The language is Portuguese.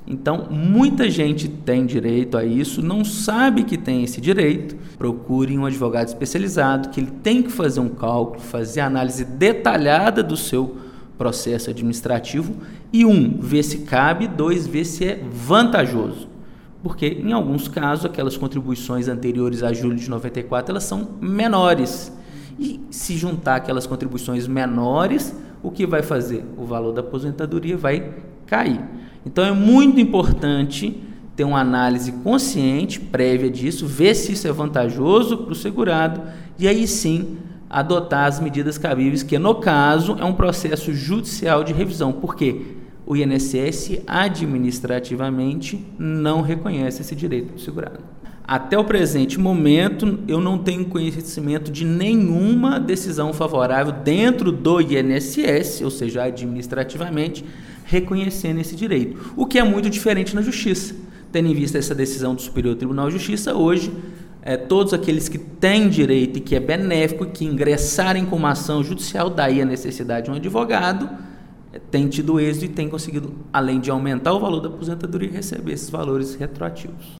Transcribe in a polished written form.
Então, muita gente tem direito a isso, não sabe que tem esse direito. Procure um advogado especializado, que ele tem que fazer um cálculo, fazer a análise detalhada do seu processo administrativo e ver se cabe, 2, ver se é vantajoso. Porque, em alguns casos, aquelas contribuições anteriores a julho de 94, elas são menores. E se juntar aquelas contribuições menores, o que vai fazer? O valor da aposentadoria vai cair. Então, é muito importante ter uma análise consciente, prévia disso, ver se isso é vantajoso para o segurado e aí sim adotar as medidas cabíveis, que no caso é um processo judicial de revisão, porque o INSS administrativamente não reconhece esse direito do segurado. Até o presente momento, eu não tenho conhecimento de nenhuma decisão favorável dentro do INSS, ou seja, administrativamente, reconhecendo esse direito, o que é muito diferente na Justiça. Tendo em vista essa decisão do Superior Tribunal de Justiça, hoje, todos aqueles que têm direito e que é benéfico, que ingressarem com uma ação judicial, daí a necessidade de um advogado, têm tido êxito e têm conseguido, além de aumentar o valor da aposentadoria, receber esses valores retroativos.